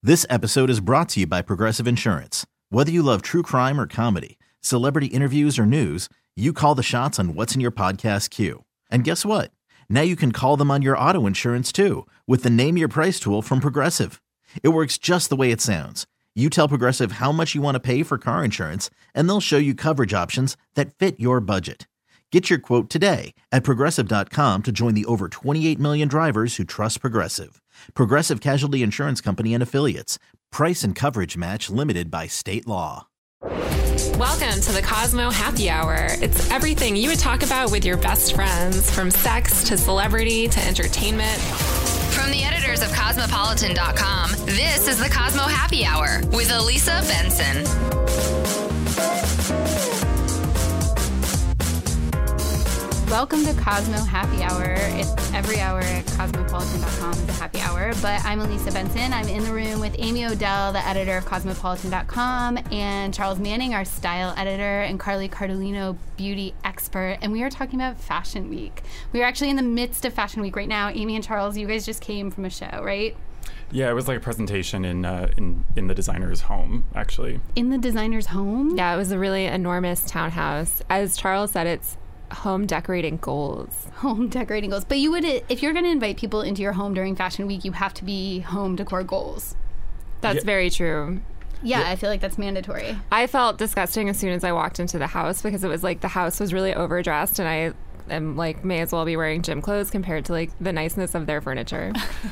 This episode is brought to you by Progressive Insurance. Whether you love true crime or comedy, celebrity interviews or news, you call the shots on what's in your podcast queue. And guess what? Now you can call them on your auto insurance too with the Name Your Price tool from Progressive. It works just the way it sounds. You tell Progressive how much you want to pay for car insurance, and they'll show you coverage options that fit your budget. Get your quote today at Progressive.com to join the over 28 million drivers who trust Progressive. Progressive Casualty Insurance Company and Affiliates. Price and coverage match limited by state law. Welcome to the Cosmo Happy Hour. It's everything you would talk about with your best friends, from sex to celebrity to entertainment. From the editors of Cosmopolitan.com, this is the Cosmo Happy Hour with Elisa Benson. Welcome to Cosmo Happy Hour. It's every hour at Cosmopolitan.com is a happy hour, but I'm Elisa Benson. I'm in the room with Amy Odell, the editor of Cosmopolitan.com, and Charles Manning, our style editor, and Carly Cardellino, beauty expert, and we are talking about Fashion Week. We are actually in the midst of Fashion Week right now. Amy and Charles, you guys just came from a show, right? Yeah, it was like a presentation in the designer's home, actually. In the designer's home? Yeah, it was a really enormous townhouse. As Charles said, it's home decorating goals. Home decorating goals. But you would, if you're going to invite people into your home during Fashion Week, you have to be home decor goals. That's very true. Yeah, I feel like that's mandatory. I felt disgusting as soon as I walked into the house because it was like the house was really overdressed and I am like may as well be wearing gym clothes compared to like the niceness of their furniture.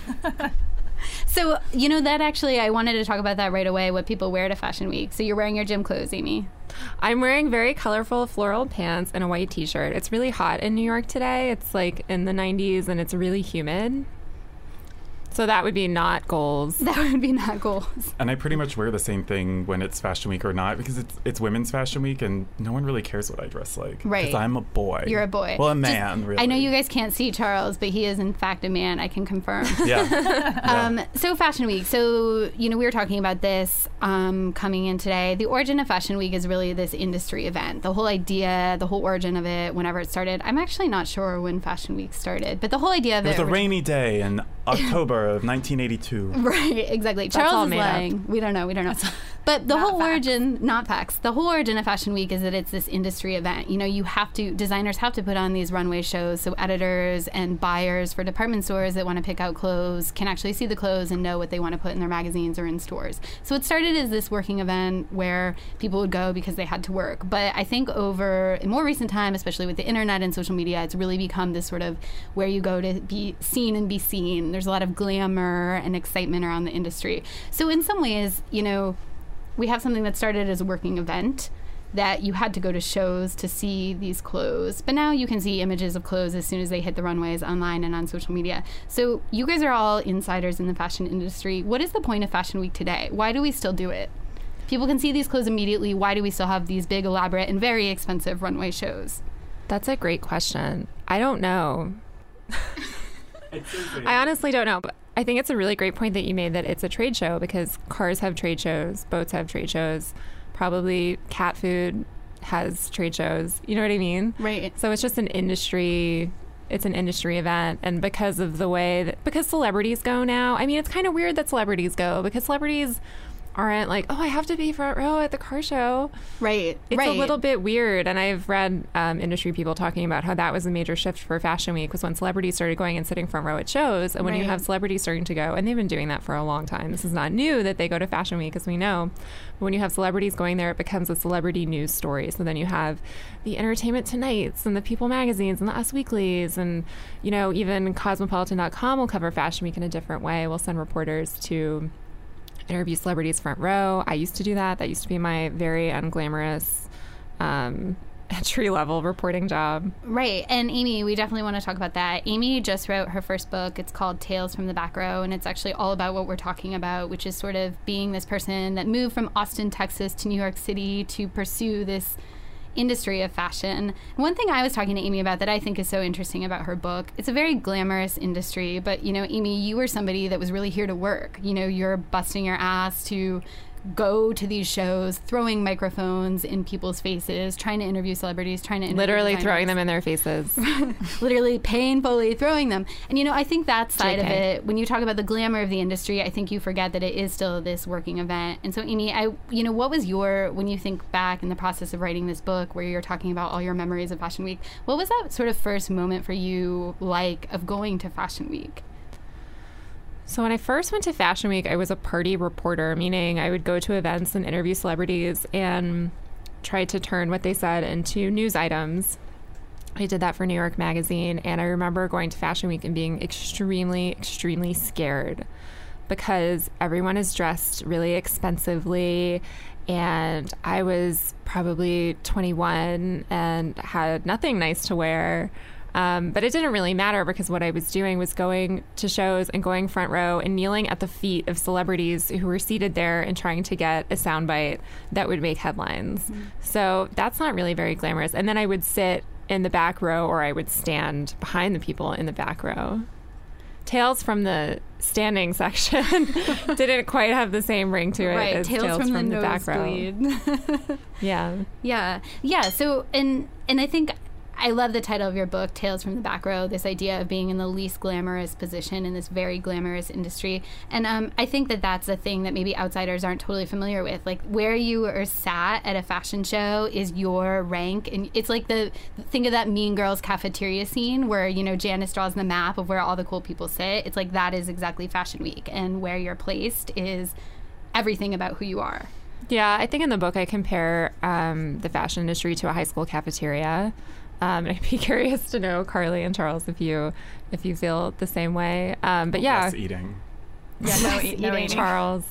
So, you know, that actually, I wanted to talk about that right away, what people wear to Fashion Week. So you're wearing your gym clothes, Amy. I'm wearing very colorful floral pants and a white t-shirt. It's really hot in New York today. It's like in the 90s and it's really humid. So that would be not goals. That would be not goals. And I pretty much wear the same thing when it's Fashion Week or not because it's Women's Fashion Week and no one really cares what I dress like. Right. Because I'm a boy. You're a boy. Well, a man, really. I know you guys can't see Charles, but he is in fact a man, I can confirm. Yeah. So Fashion Week. So, you know, we were talking about this coming in today. The origin of Fashion Week is really this industry event. The whole idea, the whole origin of it, whenever it started. I'm actually not sure when Fashion Week started, but the whole idea of it. It was a rainy day in October of 1982. Right, exactly. That's all Charles is made lying. up. We don't know. But the whole facts. origin, not facts, the whole origin of Fashion Week is that it's this industry event. You know, designers have to put on these runway shows so editors and buyers for department stores that want to pick out clothes can actually see the clothes and know what they want to put in their magazines or in stores. So it started as this working event where people would go because they had to work. But I think in more recent time, especially with the internet and social media, it's really become this sort of where you go to be seen and be seen. There's a lot of glamour and excitement around the industry. So in some ways, you know, we have something that started as a working event that you had to go to shows to see these clothes. But now you can see images of clothes as soon as they hit the runways online and on social media. So you guys are all insiders in the fashion industry. What is the point of Fashion Week today? Why do we still do it? People can see these clothes immediately. Why do we still have these big, elaborate, and very expensive runway shows? That's a great question. I don't know. I honestly don't know. But I think it's a really great point that you made that it's a trade show because cars have trade shows, boats have trade shows, probably cat food has trade shows. You know what I mean? Right. So it's just an industry. It's an industry event. And because of the way because celebrities go now, I mean, it's kind of weird that celebrities go because celebrities aren't like, oh, I have to be front row at the car show. Right. It's a little bit weird. And I've read industry people talking about how that was a major shift for Fashion Week was when celebrities started going and sitting front row at shows. And when you have celebrities starting to go, and they've been doing that for a long time. This is not new that they go to Fashion Week, as we know. But when you have celebrities going there, it becomes a celebrity news story. So then you have the Entertainment Tonight's and the People magazines and the Us Weeklies. And, you know, even Cosmopolitan.com will cover Fashion Week in a different way. We'll send reporters to interview celebrities front row. I used to do that. That used to be my very unglamorous entry-level reporting job. Right. And Amy, we definitely want to talk about that. Amy just wrote her first book. It's called Tales from the Back Row, and it's actually all about what we're talking about, which is sort of being this person that moved from Austin, Texas to New York City to pursue this industry of fashion. One thing I was talking to Amy about that I think is so interesting about her book, it's a very glamorous industry, but, you know, Amy, you were somebody that was really here to work. You know, you're busting your ass to go to these shows, throwing microphones in people's faces, trying to interview celebrities, trying to interview literally designers. throwing them in their faces. Literally painfully throwing them. And, you know, I think that side of JK. it, when you talk about the glamour of the industry, I think you forget that it is still this working event. And so, Amy, what was when you think back in the process of writing this book where you're talking about all your memories of Fashion Week, what was that sort of first moment for you like of going to Fashion Week? So when I first went to Fashion Week, I was a party reporter, meaning I would go to events and interview celebrities and try to turn what they said into news items. I did that for New York Magazine, and I remember going to Fashion Week and being extremely, extremely scared because everyone is dressed really expensively, and I was probably 21 and had nothing nice to wear. But it didn't really matter because what I was doing was going to shows and going front row and kneeling at the feet of celebrities who were seated there and trying to get a soundbite that would make headlines. Mm-hmm. So that's not really very glamorous. And then I would sit in the back row or I would stand behind the people in the back row. Tales from the standing section didn't quite have the same ring to it as Tales from the back row. Yeah. So, and I think I love the title of your book, Tales from the Back Row, this idea of being in the least glamorous position in this very glamorous industry. And I think that that's a thing that maybe outsiders aren't totally familiar with. Like, where you are sat at a fashion show is your rank. And it's like think of that Mean Girls cafeteria scene where, you know, Janice draws the map of where all the cool people sit. It's like that is exactly Fashion Week. And where you're placed is everything about who you are. Yeah, I think in the book I compare the fashion industry to a high school cafeteria. And I'd be curious to know, Carly and Charles, if you feel the same way. But yeah, less eating. Yeah, no eating, Charles.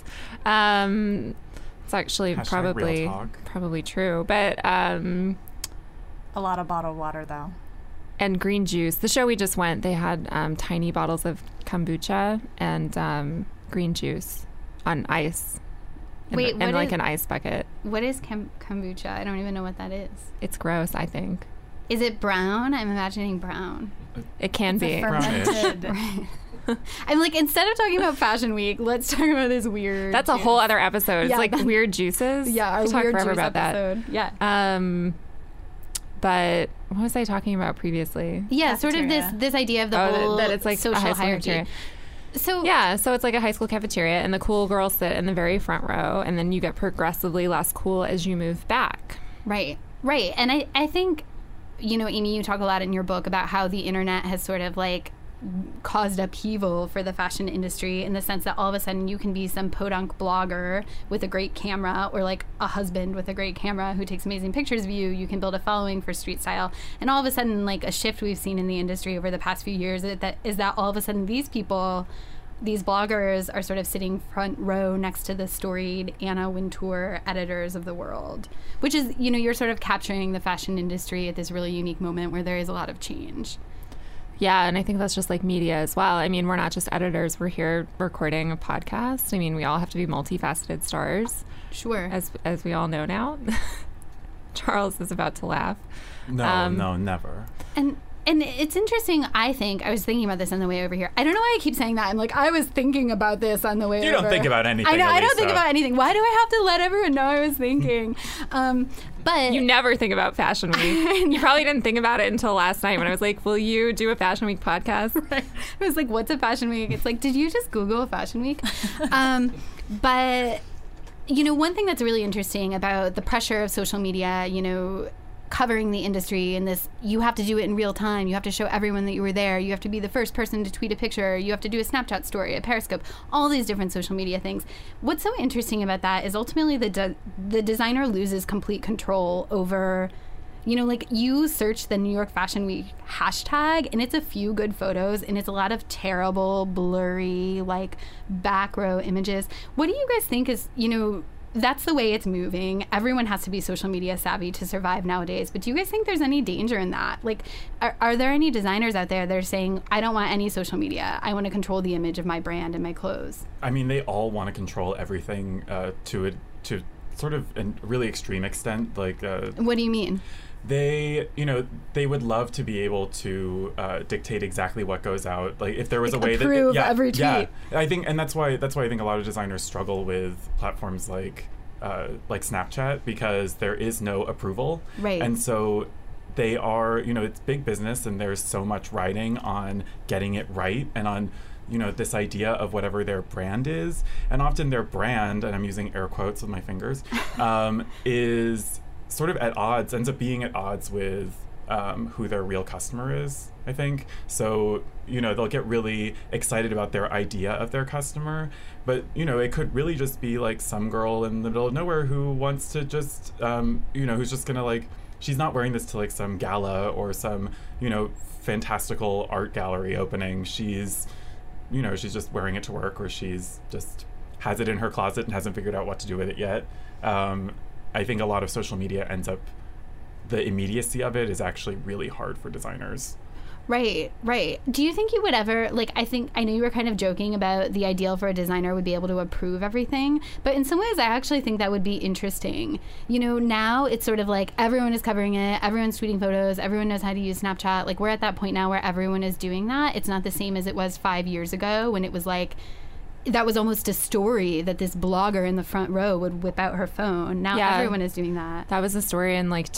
It's actually probably true. But a lot of bottled water, though. And green juice. The show we just went, they had tiny bottles of kombucha and green juice on ice. Wait, and like an ice bucket. What is kombucha? I don't even know what that is. It's gross, I think. Is it brown? I'm imagining brown. It can be. Fermented. Right. I'm like, instead of talking about Fashion Week, let's talk about this weird That's juice. A whole other episode. It's like weird juices. Yeah, our we'll weird talk forever juice about episode. That. Yeah. But what was I talking about previously? Yeah, cafeteria. Sort of this idea of the whole that it's like social a high school hierarchy. Cafeteria. So it's like a high school cafeteria, and the cool girls sit in the very front row, and then you get progressively less cool as you move back. Right. And I think, you know, Amy, you talk a lot in your book about how the internet has sort of like caused upheaval for the fashion industry in the sense that all of a sudden you can be some podunk blogger with a great camera or like a husband with a great camera who takes amazing pictures of you. You can build a following for street style. And all of a sudden, like a shift we've seen in the industry over the past few years is that all of a sudden these bloggers are sort of sitting front row next to the storied Anna Wintour editors of the world, which is, you know, you're sort of capturing the fashion industry at this really unique moment where there is a lot of change. Yeah, and I think that's just like media as well. I mean, we're not just editors. We're here recording a podcast. I mean, we all have to be multifaceted stars. Sure. As we all know now. Charles is about to laugh. No, never. And it's interesting, I think. I was thinking about this on the way over here. I don't know why I keep saying that. I'm like, I was thinking about this on the way over. You don't think about anything, I know, Elisa. I don't think about anything. Why do I have to let everyone know I was thinking? But you never think about Fashion Week. You probably didn't think about it until last night when I was like, will you do a Fashion Week podcast? Right. I was like, what's a Fashion Week? It's like, did you just Google Fashion Week? But, you know, one thing that's really interesting about the pressure of social media, you know, covering the industry and this, you have to do it in real time. You have to show everyone that you were there. You have to be the first person to tweet a picture. You have to do a Snapchat story, a Periscope, all these different social media things. What's so interesting about that is ultimately the designer loses complete control over, you know, like you search the New York Fashion Week hashtag and it's a few good photos and it's a lot of terrible, blurry, like back row images. What do you guys think is, you know, that's the way it's moving. Everyone has to be social media savvy to survive nowadays. But do you guys think there's any danger in that? Like, are there any designers out there that are saying, I don't want any social media. I want to control the image of my brand and my clothes? I mean, they all want to control everything to sort of a really extreme extent. Like, What do you mean? they would love to be able to dictate exactly what goes out. Like, if there was Like a way approve that every tweet. Yeah, I think, and that's why I think a lot of designers struggle with platforms like Snapchat, because there is no approval. Right. And so they are, it's big business, and there's so much riding on getting it right and on, this idea of whatever their brand is. And often their brand, and I'm using air quotes with my fingers, is sort of ends up being at odds with who their real customer is, I think. So, they'll get really excited about their idea of their customer, but, it could really just be like some girl in the middle of nowhere who wants to just, who's just gonna like, she's not wearing this to like some gala or some, fantastical art gallery opening. She's just wearing it to work, or she's just has it in her closet and hasn't figured out what to do with it yet. I think a lot of social media the immediacy of it is actually really hard for designers. Right. Do you think you would ever, I know you were kind of joking about the ideal for a designer would be able to approve everything, but in some ways I actually think that would be interesting. Now it's sort of like everyone is covering it, everyone's tweeting photos, everyone knows how to use Snapchat. Like, we're at that point now where everyone is doing that. It's not the same as it was 5 years ago when it was like, that was almost a story that this blogger in the front row would whip out her phone. Now everyone is doing that. That was a story in like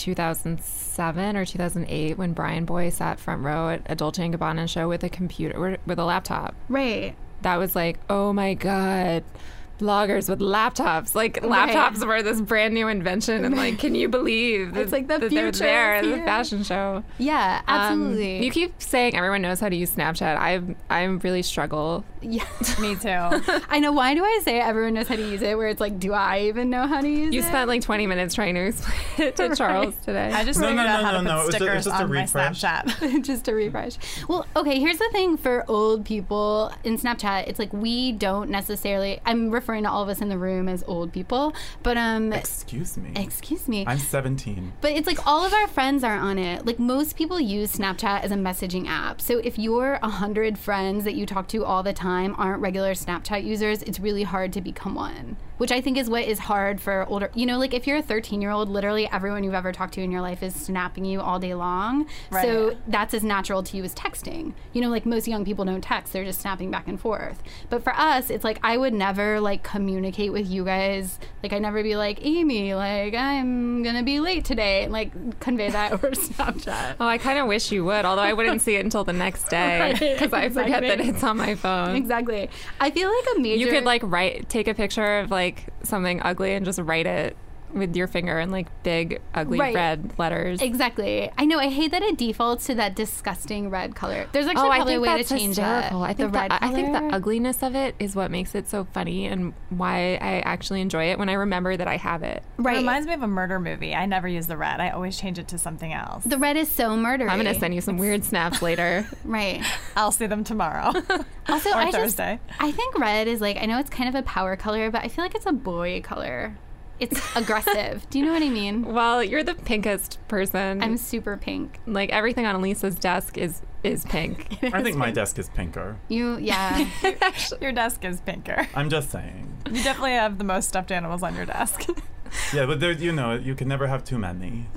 2007 or 2008 when Brian Boy sat front row at a Dolce & Gabbana show with a computer, with a laptop. Right. That was like, oh my God, bloggers with laptops. Like, laptops were this brand new invention, and like, can you believe it's like the that future they're there is at the here. fashion show? Yeah, absolutely. You keep saying everyone knows how to use Snapchat. I really struggle. Yeah. Me too. I know. Why do I say everyone knows how to use it? Where it's like, do I even know how to use it? You spent like 20 minutes trying to explain it to Charles today. I just No, figured no, out no, how to no, put no. It was stickers just a on my refresh. Snapchat. Just to refresh. Well, okay, here's the thing for old people in Snapchat. It's like we don't necessarily, I'm referring to all of us in the room as old people, but Excuse me. I'm 17. But it's like all of our friends are on it. Like, most people use Snapchat as a messaging app. So if your 100 friends that you talk to all the time aren't regular Snapchat users, it's really hard to become one, which I think is what is hard for older, like if you're a 13-year-old, literally everyone you've ever talked to in your life is snapping you all day long. Right. So that's as natural to you as texting. Like most young people don't text, they're just snapping back and forth. But for us, it's like I would never like communicate with you guys. Like, I'd never be like, Amy, like, I'm gonna be late today, and like convey that over Snapchat. Oh, I kind of wish you would, although I wouldn't see it until the next day because I forget that it's on my phone. Exactly. I feel like a major... You could like take a picture of like something ugly and just write it with your finger in like big ugly red letters. Exactly. I know. I hate that it defaults to that disgusting red color. There's actually probably a way to change hysterical. that. I think the ugliness of it is what makes it so funny and why I actually enjoy it when I remember that I have it. Right. It reminds me of a murder movie. I never use the red. I always change it to something else. The red is so murdery. I'm gonna send you some weird snaps later. Right. I'll see them tomorrow. Also, or Thursday. I think red is like, I know it's kind of a power color, but I feel like it's a boy color. It's aggressive. Do you know what I mean? Well, you're the pinkest person. I'm super pink. Like, everything on Elisa's desk is pink. I think my desk is pinker. Yeah. Your desk is pinker. I'm just saying. You definitely have the most stuffed animals on your desk. Yeah, but there's, you can never have too many.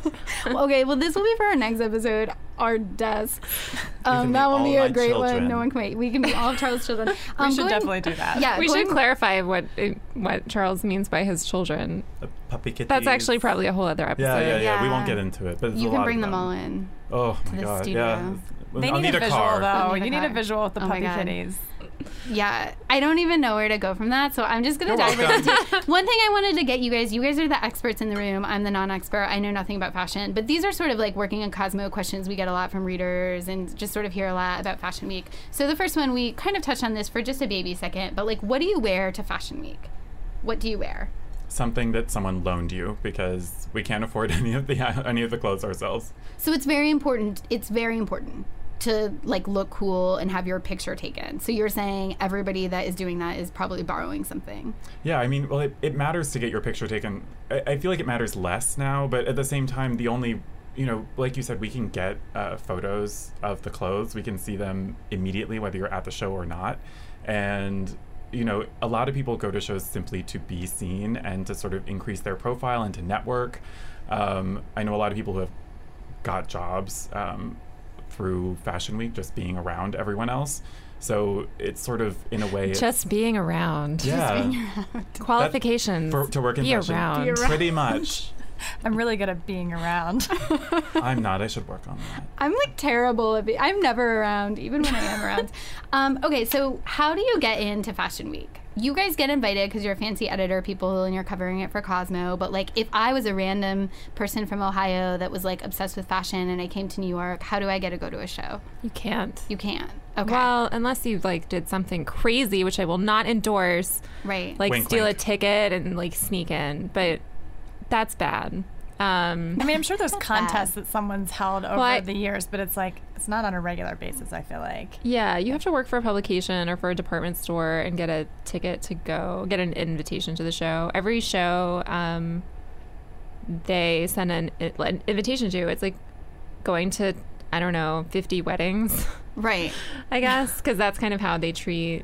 Okay, well, this will be for our next episode, our desk. can That be will be all a my great one. children. No one can wait. We can be all of Charles' children. We should definitely do that. Yeah, We should clarify what Charles means by his children. Puppy kitties. That's actually probably a whole other episode. Yeah. We Yeah. won't get into it, but there's You a can lot bring of them all in. Oh my the god, studio. yeah. They I'll need a visual, car. though. I'll need a You need car. a visual with the Oh my puppy God. kitties. Yeah, I don't even know where to go from that, so I'm just going to You're dive right welcome. into one thing I wanted to get you guys are the experts in the room. I'm the non-expert. I know nothing about fashion, but these are sort of like working on Cosmo questions we get a lot from readers and just sort of hear a lot about Fashion Week. So the first one, we kind of touched on this for just a baby second, but like, what do you wear to Fashion Week? What do you wear? Something that someone loaned you because we can't afford any of the clothes ourselves. So it's very important. It's very important to like look cool and have your picture taken. So you're saying everybody that is doing that is probably borrowing something. Yeah, I mean, well, it matters to get your picture taken. I feel like it matters less now, but at the same time, the only, like you said, we can get photos of the clothes. We can see them immediately, whether you're at the show or not. And, you know, a lot of people go to shows simply to be seen and to sort of increase their profile and to network. I know a lot of people who have got jobs through Fashion Week, just being around everyone else. So it's sort of, in a way, just being around. Yeah. Qualifications. To work in be fashion. around. Pretty much. I'm really good at being around. I'm not. I should work on that. I'm like terrible at I'm never around, even when I am around. Okay, so how do you get into Fashion Week? You guys get invited because you're a fancy editor, people, and you're covering it for Cosmo. But like, if I was a random person from Ohio that was like obsessed with fashion and I came to New York, how do I get to go to a show? You can't. You can't. Okay. Well, unless you like did something crazy, which I will not endorse. Right. Like Wink, steal wink. a ticket and like sneak in, but that's bad. I mean, I'm sure there's That's contests bad. that someone's held over the years, but it's like, it's not on a regular basis, I feel like. Yeah, you have to work for a publication or for a department store and get a ticket to go, get an invitation to the show. Every show they send an invitation to. It's like going to, I don't know, 50 weddings, Right. I guess, because that's kind of how they treat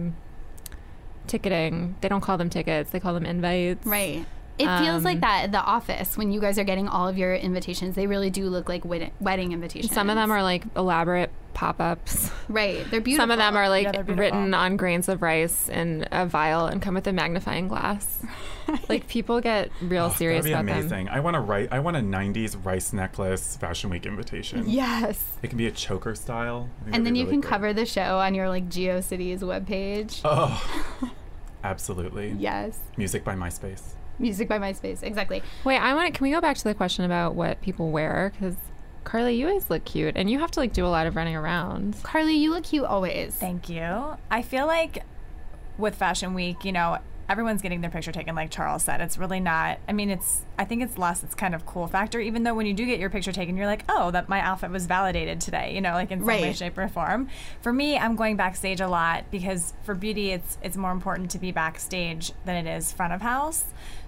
ticketing. They don't call them tickets, they call them invites. Right. It feels like that at the office when you guys are getting all of your invitations. They really do look like wedding invitations. Some of them are like elaborate pop-ups. Right. They're beautiful. Some of them are like Yeah, they're beautiful. written on grains of rice in a vial and come with a magnifying glass. Like people get real serious That'd be about amazing. them. I want a 90s rice necklace Fashion Week invitation. Yes. It can be a choker style. I think And that'd then be you really can great. cover the show on your like GeoCities webpage. Oh, absolutely. Yes. Music by MySpace. Music by MySpace. Exactly. Wait, can we go back to the question about what people wear? Because Carly, you always look cute, and you have to like do a lot of running around. Carly, you look cute always. Thank you. I feel like with Fashion Week, you know, everyone's getting their picture taken, like Charles said. It's really not, I mean, I think it's less, it's kind of cool factor, even though when you do get your picture taken, you're like, oh, that my outfit was validated today, you know, like in some way, Right. shape, or form. For me, I'm going backstage a lot because for beauty, it's more important to be backstage than it is front of house.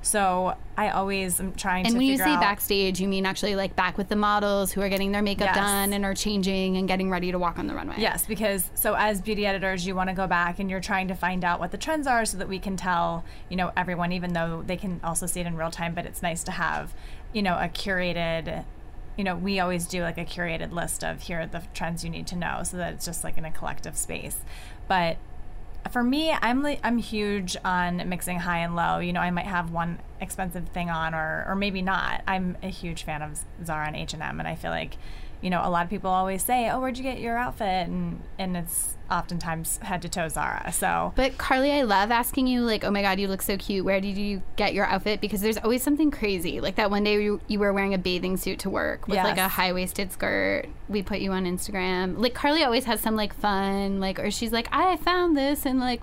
So I always am trying to And when you figure say out. backstage, you mean actually like back with the models who are getting their makeup Yes. done and are changing and getting ready to walk on the runway. Yes, because so as beauty editors, you want to go back and you're trying to find out what the trends are so that we can tell, you know, everyone, even though they can also see it in real time, but it's nice to have, you know, a curated, you know, we always do like a curated list of here are the trends you need to know so that it's just like in a collective space. But for me, I'm huge on mixing high and low. You know, I might have one expensive thing on or maybe not. I'm a huge fan of Zara and H&M, and I feel like, you know, a lot of people always say, oh, where'd you get your outfit? And it's oftentimes head to toe Zara. So But Carly, I love asking you, like, oh my God, you look so cute. Where did you get your outfit? Because there's always something crazy. Like that one day you were wearing a bathing suit to work with like a Yes. high-waisted skirt. We put you on Instagram. Like Carly always has some like fun, like, or she's like, I found this in like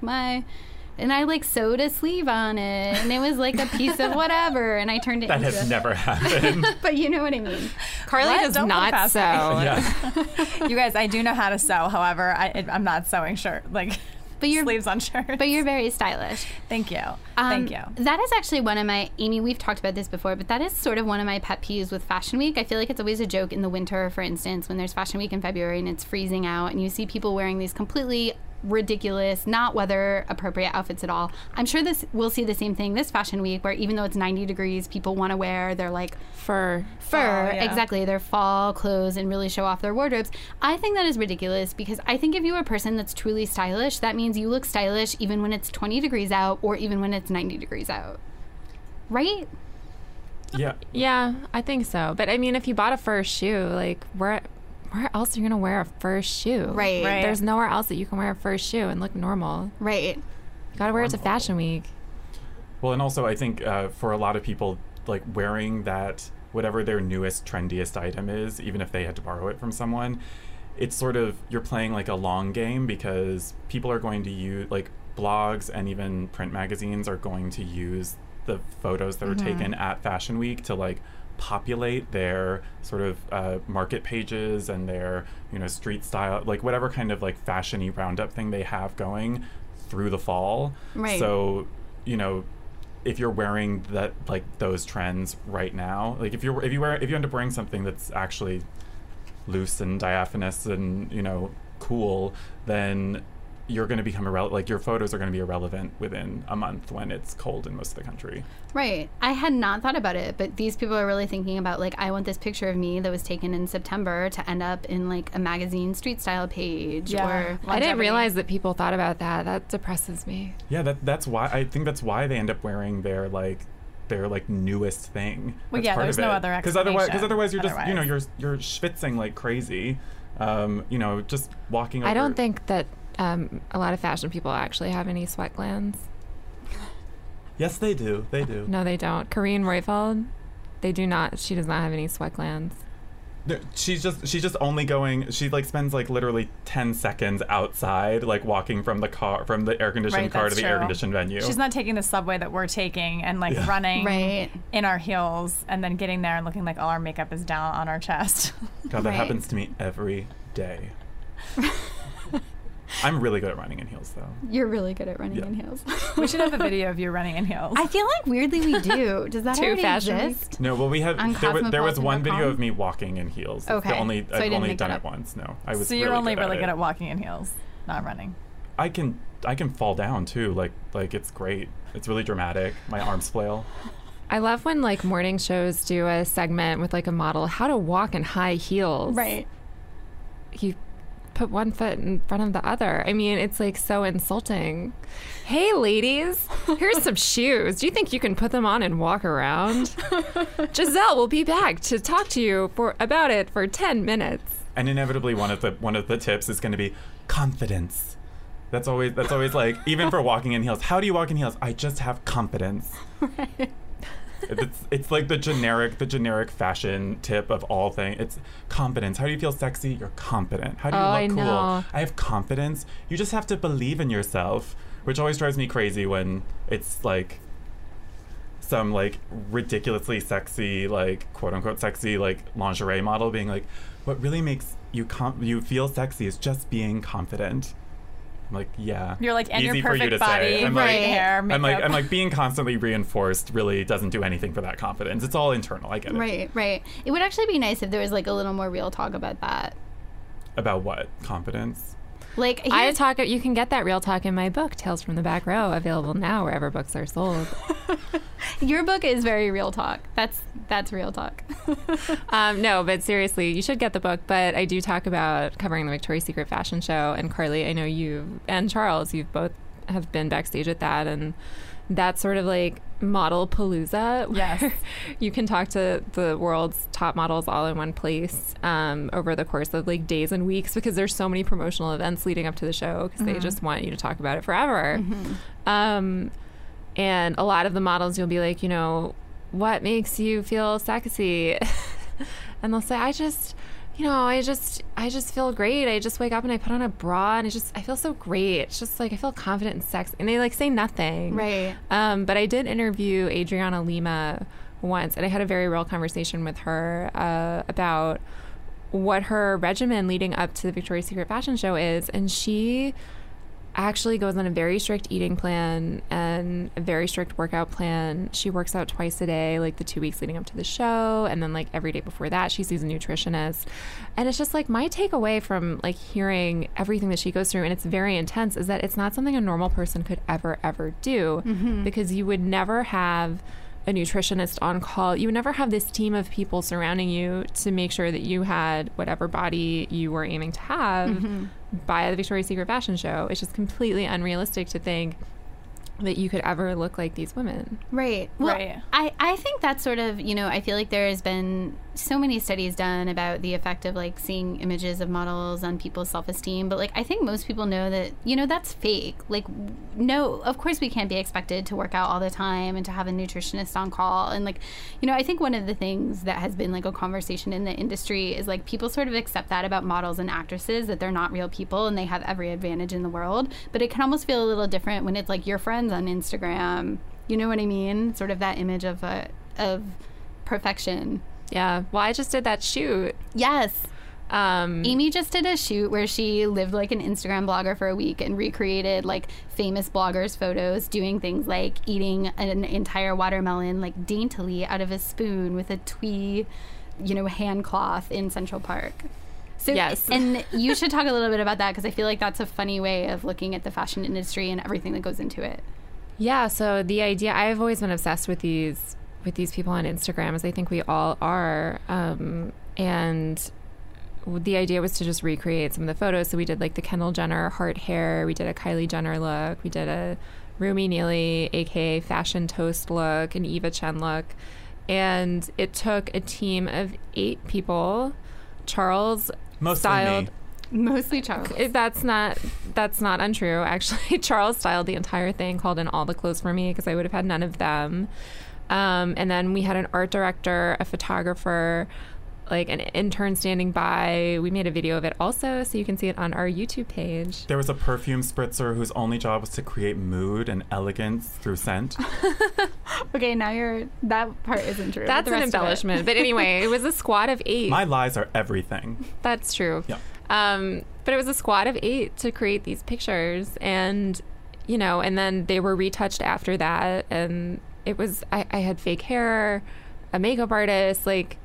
and I like sewed a sleeve on it, and it was like a piece of whatever, and I turned it That into. has never happened. But you know what I mean. Carly What? does Don't put not past sew. me. Yeah. you guys, I do know how to sew. However, I'm not sewing But you're sleeves on shirts. But you're very stylish. Thank you. Thank you. That is actually one of my, Amy, we've talked about this before, but that is sort of one of my pet peeves with Fashion Week. I feel like it's always a joke in the winter, for instance, when there's Fashion Week in February and it's freezing out and you see people wearing these completely ridiculous, not weather appropriate outfits at all. I'm sure we'll see the same thing this Fashion Week, where even though it's 90 degrees, people want to wear their like Fur. yeah. exactly, their fall clothes and really show off their wardrobes. I think that is ridiculous because I think if you're a person that's truly stylish, that means you look stylish even when it's 20 degrees out or even when it's 90 degrees out. Right? Yeah. Yeah, I think so. But I mean, if you bought a fur shoe, like where else are you gonna wear a fur shoe? Right. Right. There's nowhere else that you can wear a fur shoe and look normal. Right. You gotta wear it to Fashion Week. Well, and also I think for a lot of people, like wearing that, whatever their newest, trendiest item is, even if they had to borrow it from someone, it's sort of, you're playing like a long game because people are going to use, like blogs and even print magazines are going to use the photos that are taken at Fashion Week to like populate their sort of market pages and their, you know, street style, like whatever kind of like fashion-y roundup thing they have going through the fall. Right. So, you know, if you're wearing that, like those trends right now, like if you end up wearing something that's actually loose and diaphanous and, you know, cool, then you're going to become irrelevant. Like, your photos are going to be irrelevant within a month when it's cold in most of the country. Right. I had not thought about it, but these people are really thinking about, like, I want this picture of me that was taken in September to end up in, like, a magazine street style page. Yeah. Or I didn't realize that people thought about that. That depresses me. Yeah, that's why I think that's why they end up wearing their newest thing. Well, That's yeah, part there's of no it. other Because explanation. otherwise you're just Otherwise. you're schwitzing like crazy. Just walking over. I don't think that a lot of fashion people actually have any sweat glands. Yes, they do. They do. No, they don't. Corinne Royfeld, they do not. She does not have any sweat glands. No, she's just only going. She like spends like literally 10 seconds outside, like walking from the air conditioned Right, car to that's the air true. conditioned venue. She's not taking the subway that we're taking and like running Right. in our heels and then getting there and looking like all our makeup is down on our chest. God, that Right. happens to me every day. I'm really good at running in heels, though. You're really good at running Yeah. in heels. We should have a video of you running in heels. I feel like weirdly we do. Does that Too already fashion week. exist? No, well, we have. On There was one video cosmopolitan.com? of me walking in heels. It's Okay, the only so I I've didn't only make done it it up. once. No, I was. So you're only really it. good at walking in heels, not running. I can fall down too. Like it's great. It's really dramatic. My arms flail. I love when like morning shows do a segment with like a model how to walk in high heels. Right. You put one foot in front of the other. I mean, it's like so insulting. Hey, ladies, here's some shoes. Do you think you can put them on and walk around? Giselle will be back to talk to you about it for 10 minutes. And inevitably, one of the tips is going to be confidence. That's always like, even for walking in heels. How do you walk in heels? I just have confidence. Right. It's like the generic fashion tip of all things. It's confidence. How do you feel sexy? You're confident. How do you Oh, look I cool? know. I have confidence. You just have to believe in yourself, which always drives me crazy when it's like some like ridiculously sexy, like quote unquote sexy, like lingerie model being like, what really makes you feel sexy is just being confident. I'm like, yeah. You're like, and easy your for you perfect to body, say. I'm great like, hair, makeup. I'm like being constantly reinforced really doesn't do anything for that confidence. It's all internal. I get it. Right, right. It would actually be nice if there was like a little more real talk about that. About what? Confidence? Like You can get that real talk in my book, Tales from the Back Row, available now wherever books are sold. your book is very real talk. That's real talk. No, but seriously, you should get the book. But I do talk about covering the Victoria's Secret fashion show. And Carly, I know you and Charles, you've both have been backstage at that. And that's sort of like model palooza. Yes. Where you can talk to the world's top models all in one place over the course of like days and weeks, because there's so many promotional events leading up to the show because they just want you to talk about it forever. And a lot of the models, you'll be like, you know, what makes you feel sexy? And they'll say, I just feel great. I just wake up and I put on a bra and I feel so great. It's just like I feel confident and sexy. And they like say nothing. Right. But I did interview Adriana Lima once, and I had a very real conversation with her about what her regimen leading up to the Victoria's Secret fashion show is. And she actually goes on a very strict eating plan and a very strict workout plan. She works out twice a day, like the 2 weeks leading up to the show, and then like every day before that she sees a nutritionist. And it's just like my takeaway from like hearing everything that she goes through, and it's very intense, is that it's not something a normal person could ever do, because you would never have a nutritionist on call. You would never have this team of people surrounding you to make sure that you had whatever body you were aiming to have by the Victoria's Secret fashion show. It's just completely unrealistic to think that you could ever look like these women. Right. Well, Right. I think that's sort of, you know, I feel like there has been so many studies done about the effect of like seeing images of models on people's self-esteem, but like I think most people know that, you know, that's fake. Like, no, of course we can't be expected to work out all the time and to have a nutritionist on call. And like, you know, I think one of the things that has been like a conversation in the industry is like people sort of accept that about models and actresses, that they're not real people and they have every advantage in the world. But it can almost feel a little different when it's like your friends on Instagram. You know what I mean? Sort of that image of perfection. Yeah. Well, I just did that shoot. Yes. Amy just did a shoot where she lived like an Instagram blogger for a week and recreated like famous bloggers' photos doing things like eating an entire watermelon like daintily out of a spoon with a twee, you know, hand cloth in Central Park. So, Yes. And you should talk a little bit about that because I feel like that's a funny way of looking at the fashion industry and everything that goes into it. Yeah, so the idea, I've always been obsessed with these people on Instagram, as I think we all are. And the idea was to just recreate some of the photos. So we did like the Kendall Jenner heart hair, we did a Kylie Jenner look, we did a Rumi Neely, aka Fashion Toast look, an Eva Chen look. And it took a team of 8 people. Charles Mostly styled. me. Mostly Charles. That's not untrue. Actually, Charles styled the entire thing, called in all the clothes for me because I would have had none of them. And then we had an art director, a photographer, like an intern standing by. We made a video of it also, so you can see it on our YouTube page. There was a perfume spritzer whose only job was to create mood and elegance through scent. Okay, now that part isn't true. That's an embellishment. But anyway, it was a squad of 8. My lies are everything. That's true. Yeah. But it was a squad of 8 to create these pictures, and and then they were retouched after that, and it was I had fake hair, a makeup artist, like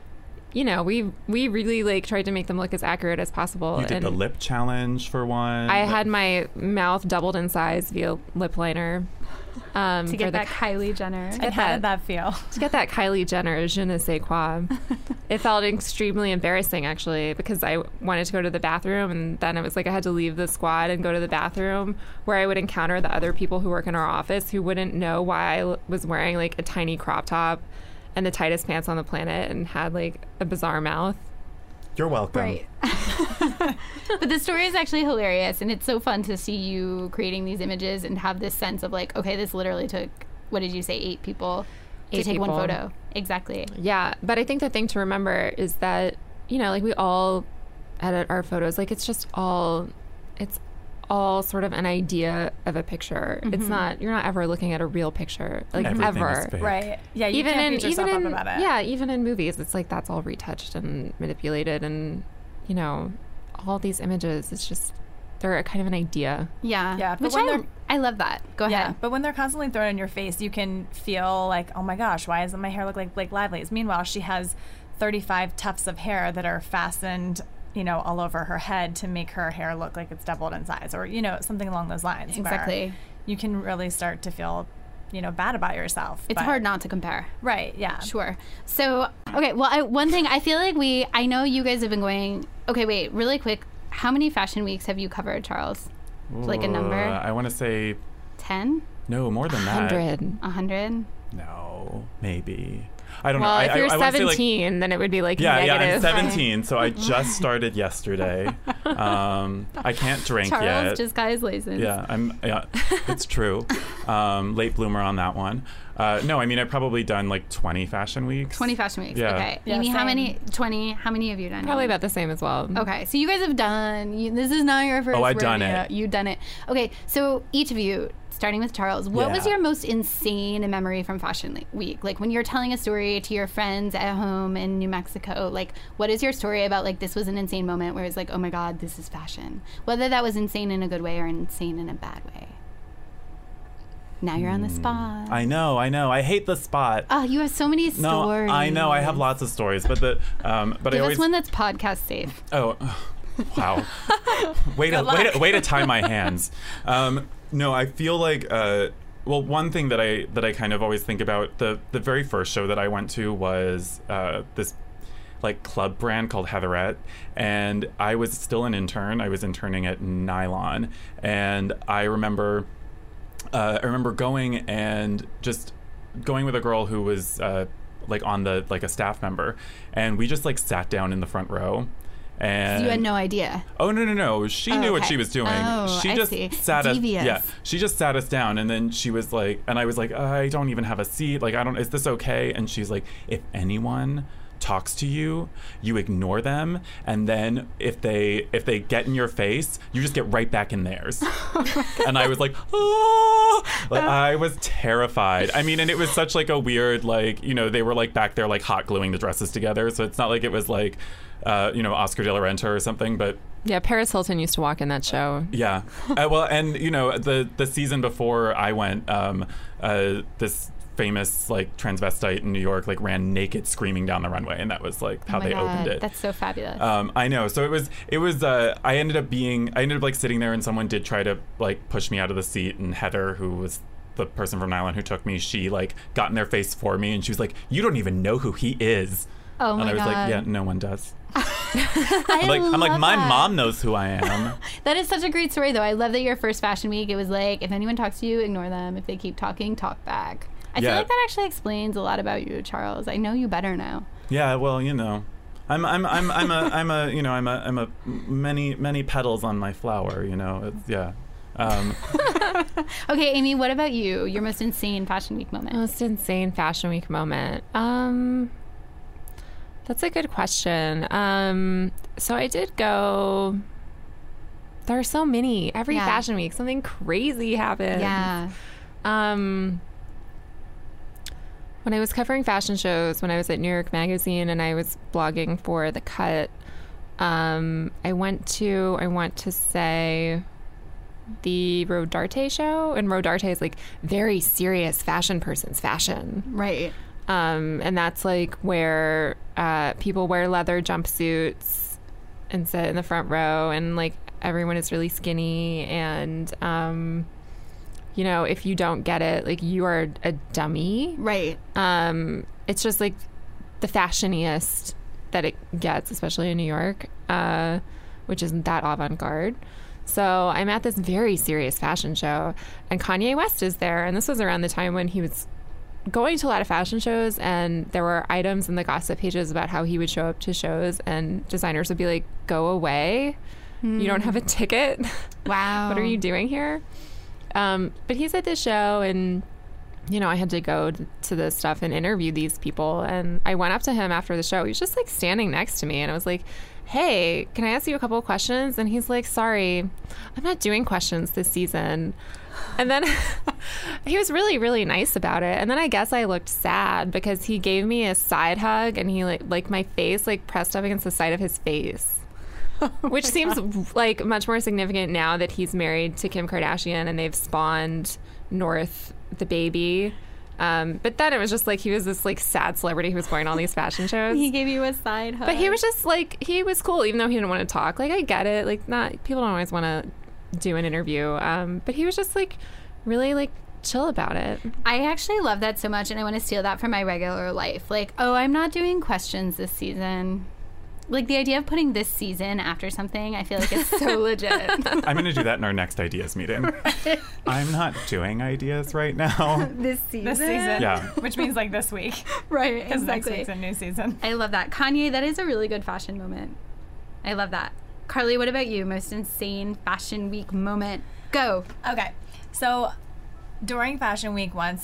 we really like tried to make them look as accurate as possible. You did the lip challenge for one. I had my mouth doubled in size via lip liner. to get that Kylie Jenner. And how did that feel? To get that Kylie Jenner je ne sais quoi. It felt extremely embarrassing, actually, because I wanted to go to the bathroom, and then it was like I had to leave the squad and go to the bathroom, where I would encounter the other people who work in our office who wouldn't know why I was wearing like a tiny crop top and the tightest pants on the planet and had like a bizarre mouth. You're welcome. Right. But the story is actually hilarious, and it's so fun to see you creating these images and have this sense of like, okay, this literally took, what did you say, 8 people to take one photo. Exactly. Yeah, but I think the thing to remember is that, like we all edit our photos. Like it's all sort of an idea of a picture. It's not, you're not ever looking at a real picture, like Everything ever. is fake. Right. Yeah, you can't beat yourself up about it. Yeah, even in movies, it's like that's all retouched and manipulated, and all these images, it's just, they're kind of an idea. Yeah. Yeah, but Which I love that. Go Yeah, ahead. but when they're constantly thrown in your face, you can feel like, oh my gosh, why doesn't my hair look like Blake Lively's? Meanwhile, she has 35 tufts of hair that are fastened, all over her head to make her hair look like it's doubled in size, or, something along those lines. Exactly. You can really start to feel, bad about yourself. It's but- hard not to compare. Right, yeah. Sure. So, okay, well, one thing, I feel like I know you guys have been going, okay, wait, really quick, how many fashion weeks have you covered, Charles? Like a number? I want to say 10? no, more than that. 100. 100? No, maybe. I don't know. Well, if you're I wanna say, 17, then it would be like Yeah, negative. I'm 17, so I just started yesterday. I can't drink Charles yet. just got his license. Yeah, it's true. Late bloomer on that one. No, I mean, I've probably done like 20 fashion weeks. 20 fashion weeks. Yeah. Okay. Yeah, Amy, how same. many? 20. How many have you done? Probably Amy? about the same as well. Okay, so you guys have done. This is not your first. Oh, I've done rodeo. it. You've done it. Okay, so each of you, starting with Charles, what was Yeah. your most insane memory from Fashion Week? Like when you're telling a story to your friends at home in New Mexico, like what is your story about? Like this was an insane moment where it's like, oh my God, this is fashion. Whether that was insane in a good way or insane in a bad way. Now you're on the spot. I know. I hate the spot. Oh, you have so many No, stories. I know. I have lots of stories, but Give I always. us one that's podcast safe. Oh, wow. way to tie my hands. No, I feel like one thing that I kind of always think about, the very first show that I went to was this like club brand called Heatherette, and I was still an intern. I was interning at Nylon, and I remember going with a girl who was like on the like a staff member, and we just like sat down in the front row. And You had no idea. Oh no! She knew what okay. she was doing. Oh, She I just see. sat us. Devious. Yeah, she just sat us down, and then she was like, and I was like, I don't even have a seat. Like, I don't. Is this okay? And she's like, if anyone talks to you, you ignore them, and then if they get in your face, you just get right back in theirs. And I was like, I was terrified. I mean, and it was such like a weird, like, they were like back there like hot gluing the dresses together, so it's not like it was like Oscar de la Renta or something, but. Yeah, Paris Hilton used to walk in that show. Yeah. Well, and, the season before I went, this famous, transvestite in New York, ran naked screaming down the runway, and that was, how they opened it. That's so fabulous. I know. So it was, I ended up sitting there, and someone did try to, push me out of the seat, and Heather, who was the person from Nylon who took me, she, got in their face for me, and she was like, "You don't even know who he is." Oh, my God. And I was like, yeah, no one does. I'm like, my mom knows who I am. That is such a great story, though. I love that your first fashion week, it was like, if anyone talks to you, ignore them. If they keep talking, talk back. I feel like that actually explains a lot of you, Charles. I know you better now. Yeah, well, I'm a many petals on my flower. It's, yeah. Okay, Amy, what about you? Your most insane fashion week moment? Most insane fashion week moment. That's a good question. So I did go. There are so many. Every fashion week, something crazy happens. Yeah. When I was covering fashion shows, when I was at New York Magazine and I was blogging for The Cut, I went to say the Rodarte show, and Rodarte is very serious fashion person's fashion. Right. And that's where people wear leather jumpsuits and sit in the front row, and everyone is really skinny, and if you don't get it, you are a dummy. Right. It's just the fashioniest that it gets, especially in New York, which isn't that avant-garde. So I'm at this very serious fashion show, and Kanye West is there, and this was around the time when he was going to a lot of fashion shows, and there were items in the gossip pages about how he would show up to shows and designers would be like, "Go away. You don't have a ticket. Wow. What are you doing here?" But he's at this show, and I had to go to this stuff and interview these people, and I went up to him after the show. He was just standing next to me, and I was like, "Hey, can I ask you a couple of questions?" And he's like, "Sorry, I'm not doing questions this season." And then he was really, really nice about it. And then I guess I looked sad because he gave me a side hug, and he my face pressed up against the side of his face, which seems much more significant now that he's married to Kim Kardashian and they've spawned North the baby. But then it was just he was this sad celebrity who was going to all these fashion shows. He gave you a side hug. But he was just he was cool, even though he didn't want to talk. I get it. People don't always want to do an interview. But he was just really chill about it. I actually love that so much, and I want to steal that from my regular life. I'm not doing questions this season. The idea of putting this season after something, I feel is so legit. I'm going to do that in our next ideas meeting. I'm not doing ideas right now. This season? Yeah. Which means this week. Right, Because exactly. next week's a new season. I love that. Kanye, that is a really good fashion moment. I love that. Carly, what about you? Most insane fashion week moment? Go. Okay. So during Fashion Week 1,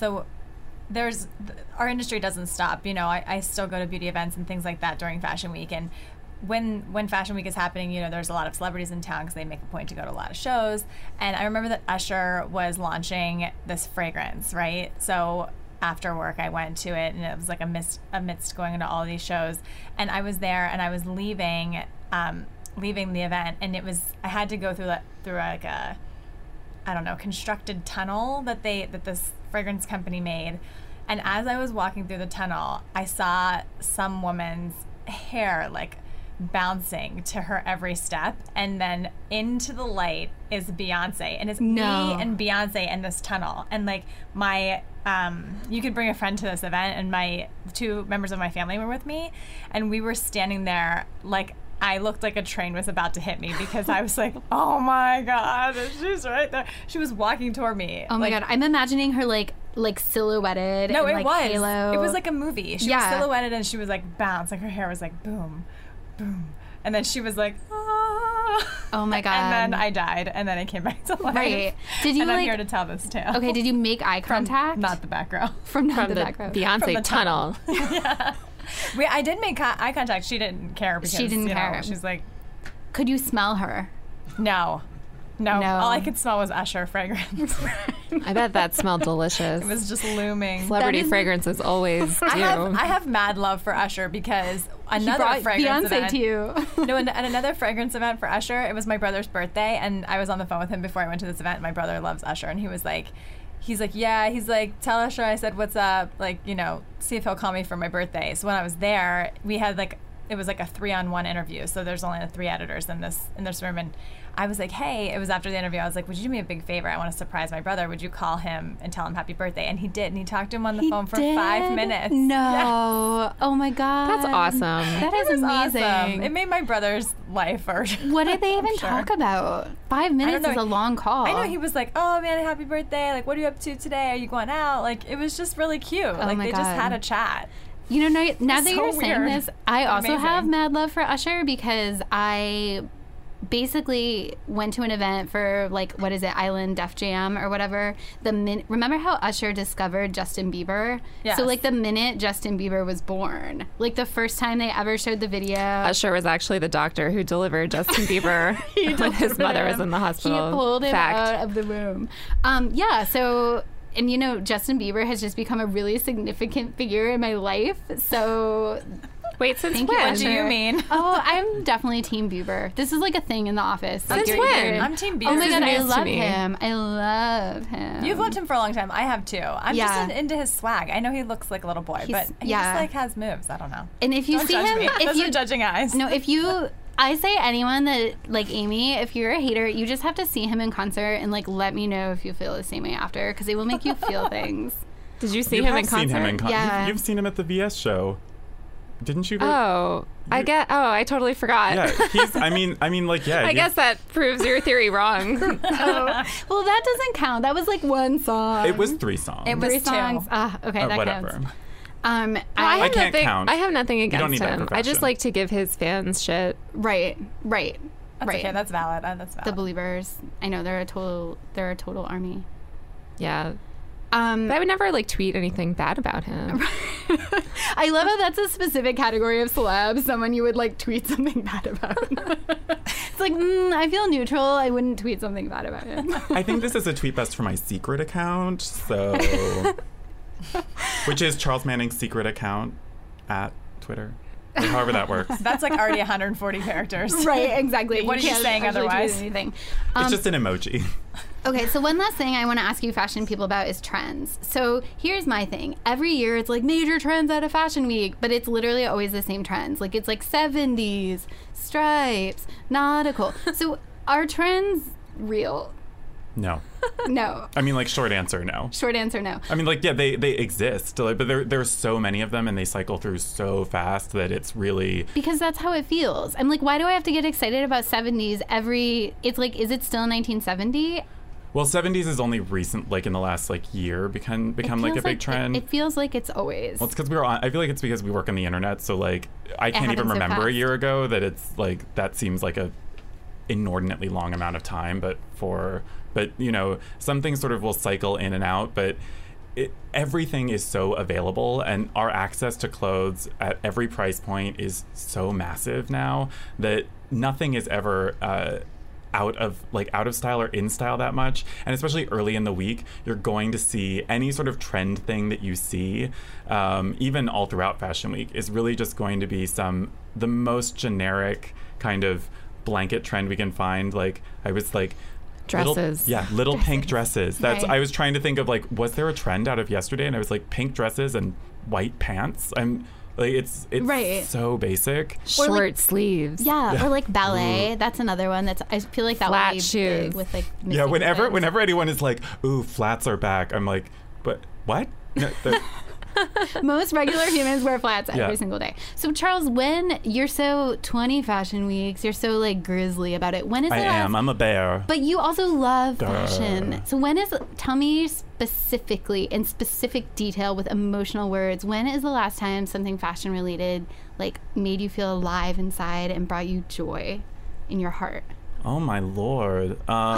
our industry doesn't stop. I still go to beauty events and things like that during Fashion Week. And when Fashion Week is happening, there's a lot of celebrities in town because they make a point to go to a lot of shows. And I remember that Usher was launching this fragrance, right? So after work, I went to it, and it was amidst going into all these shows. And I was there, and I was leaving the event, and I had to go through a constructed tunnel that this fragrance company made. And as I was walking through the tunnel, I saw some woman's hair bouncing to her every step, and then into the light is Beyonce, and it's me and Beyonce in this tunnel. And you could bring a friend to this event, and my 2 members of my family were with me, and we were standing there I looked like a train was about to hit me because I was like, "Oh my God, she's right there." She was walking toward me. Oh my God, I'm imagining her silhouetted. No, in, it was. Halo. It was like a movie. She was silhouetted, and she was bounce. Her hair was boom, boom, and then she was ah. Oh my God. And then I died, and then I came back to life. Right. Did you and I'm here to tell this tale. Okay. Did you make eye contact? Not the back row. From the back row. Beyonce From the tunnel. Yeah. I did make eye contact. She didn't care because she didn't care. She's like, could you smell her? No. No, No. all I could smell was Usher fragrance. I bet that smelled delicious. It was just looming. Celebrity fragrances always do. I have mad love for Usher because another Brought fragrance Beyonce event. to you. No, and another fragrance event for Usher. It was my brother's birthday, and I was on the phone with him before I went to this event. My brother loves Usher, and he's like, yeah. He's like, tell Usher I said what's up. Like, see if he'll call me for my birthday. So when I was there, we had it was like a 3-on-1 interview. So there's only 3 editors in this room, and I was like, hey, it was after the interview. I was like, would you do me a big favor? I want to surprise my brother. Would you call him and tell him happy birthday? And he did. And he talked to him on the phone for 5 minutes. No. Yes. Oh my God. That's awesome. That is It was amazing. awesome. It made my brother's life. What did they even talk about? 5 minutes is a long call. I know. He was like, oh man, happy birthday. Like, what are you up to today? Are you going out? Like, it was just really cute. Like, my they God. just had a chat. You know, now that so you're saying weird. this, I also Amazing. have mad love for Usher because I basically went to an event for Island Def Jam or whatever. Remember how Usher discovered Justin Bieber? Yes. So the minute Justin Bieber was born, the first time they ever showed the video, Usher was actually the doctor who delivered Justin Bieber when his mother was in the hospital. he pulled him Fact. out of the womb. So. And Justin Bieber has just become a really significant figure in my life. So Wait, since Thank you, when? What do you mean? Oh, I'm definitely Team Bieber. This is like a thing in the office. Since you're when? I'm Team Bieber. Oh my This is God, I news to love me. him. I love him. You've loved him for a long time. I have too. I'm Yeah. just into his swag. I know he looks like a little boy, but he just has moves. I don't know. And if you Don't see judge him, me. if Those you are judging eyes. no, if you, I say anyone that Amy, if you're a hater, you just have to see him in concert and let me know if you feel the same way after because it will make you feel things. Did you see You him have in concert? seen him in concert. Yeah. You've seen him at the VS show, didn't you? Oh, I totally forgot. Yeah, he's. I mean, yeah. I guess that proves your theory wrong. Well, that doesn't count. That was one song. it was 3 songs. It was 3 two. songs. Okay, that whatever. counts. I can't count. I have nothing don't against need that him. I profession. just like to give his fans shit. Right. That's okay. That's valid. That's valid. The Believers. I know they're a total army. Yeah. But I would never tweet anything bad about him. I love how that's a specific category of celeb, someone you would tweet something bad about. It's I feel neutral. I wouldn't tweet something bad about him. I think this is a tweet best for my secret account, so which is Charles Manning's secret account at Twitter, or however that works. That's already 140 characters. Right, exactly. What are you can't saying actually tweet otherwise? anything. It's just an emoji. Okay, so one last thing I want to ask you fashion people about is trends. So here's my thing. Every year it's major trends out of Fashion Week, but it's literally always the same trends. It's 70s, stripes, nautical. So are trends real? No, No. I mean short answer, no. Short answer, no. I mean, yeah, they exist, but there's so many of them, and they cycle through so fast that it's really. Because that's how it feels. I'm why do I have to get excited about 70s it's is it still 1970? Well, 70s is only recent, in the last year, become a big trend. It feels like it's always. Well, it's because I feel like it's because we work on the internet, so I can't happens even so remember a fast. year ago that it's that seems like a inordinately long amount of time, but some things sort of will cycle in and out, but everything is so available, and our access to clothes at every price point is so massive now that nothing is ever out of style or in style that much. And especially early in the week, you're going to see any sort of trend thing that you see, even all throughout Fashion Week, is really just going to be the most generic kind of blanket trend we can find. Dresses. Little pink dresses. That's. Right. I was trying to think of was there a trend out of yesterday, and I was pink dresses and white pants. It's Right. so basic. Short sleeves. Yeah, or ballet. That's another one. I feel like that Flat would be shoes. big with Yeah, missing whenever threads. anyone is ooh, flats are back, I'm but what? No, Most regular humans wear flats Yeah. every single day. So Charles, when you're so 20 Fashion Weeks, you're so grizly about it. When is I the am. last? I'm a bear. But you also love Duh. fashion. So tell me specifically, in specific detail with emotional words, when is the last time something fashion related made you feel alive inside and brought you joy in your heart? Oh my lord.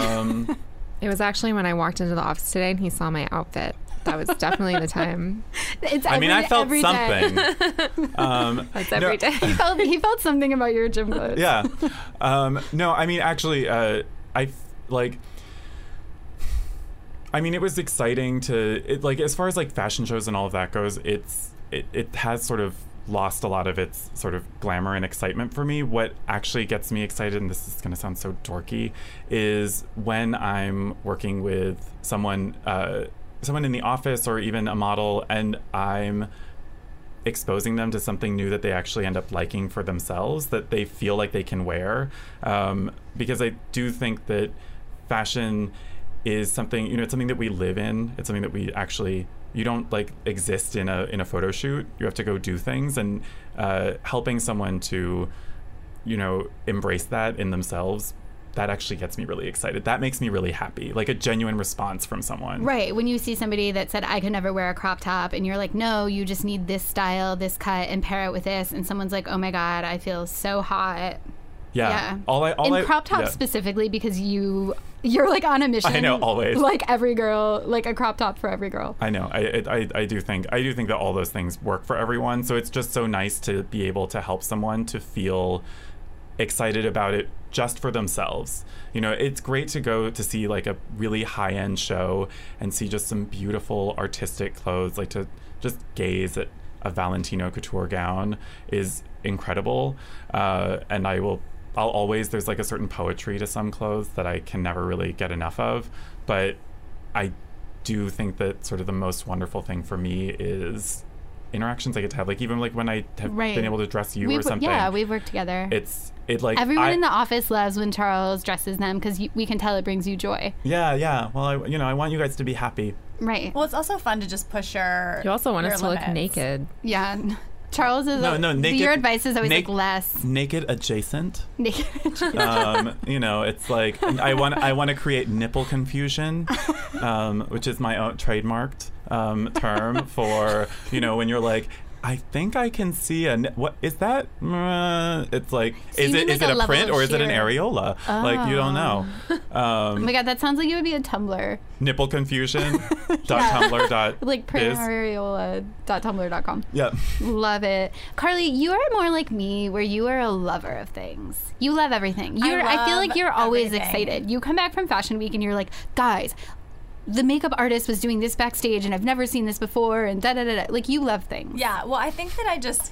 It was actually when I walked into the office today and he saw my outfit. That was definitely the time. It's I mean, I felt every day. something. That's every day. He felt something about your gym clothes. Yeah. No, I mean, actually, like, I mean, it was exciting like, as far as like fashion shows and all of that goes, it has sort of lost a lot of its sort of glamour and excitement for me. What actually gets me excited, and this is going to sound so dorky, is when I'm working with someone in the office or even a model, and I'm exposing them to something new that they actually end up liking for themselves, that they feel like they can wear. Because I do think that fashion is something, it's something that we live in. It's something that we actually, you don't like exist in a photo shoot. You have to go do things, and helping someone to, embrace that in themselves, that actually gets me really excited. That makes me really happy, like a genuine response from someone. Right. When you see somebody that said, I could never wear a crop top, and you're like, no, you just need this style, this cut, and pair it with this, and someone's like, oh my God, I feel so hot. Yeah. Crop tops specifically, because you're like on a mission. I know, always. Like every girl, like a crop top for every girl. I know. I do think that all those things work for everyone. So it's just so nice to be able to help someone to feel excited about it just for themselves. It's great to go to see like a really high-end show and see just some beautiful artistic clothes, like to just gaze at a Valentino couture gown is incredible. And I'll always, there's like a certain poetry to some clothes that I can never really get enough of. But I do think that sort of the most wonderful thing for me is interactions I get to have. Like, even like when I have been able to dress you or something. Yeah, we've worked together. Everyone in the office loves when Charles dresses them, because we can tell it brings you joy. Yeah. Well, I want you guys to be happy. Right. Well, it's also fun to just push your. You also want us to limits. look naked. Yeah. Charles is naked. Your advice is always like less naked adjacent. Naked. It's like I want to create nipple confusion, which is my own trademarked term for when you're like, I think I can see what is that? It's like, so is it a print or is it an areola? Oh. Like, you don't know. Oh my God, that sounds like it would be a Tumblr. Nipple confusion. .tumblr. Like printareola.tumblr.com. Yep. Love it. Carly, you are more like me, where you are a lover of things. You love everything. I feel like you're always excited. You come back from Fashion Week and you're like, guys, the makeup artist was doing this backstage and I've never seen this before, and da-da-da-da. Like, you love things. Yeah, well, I think that I just,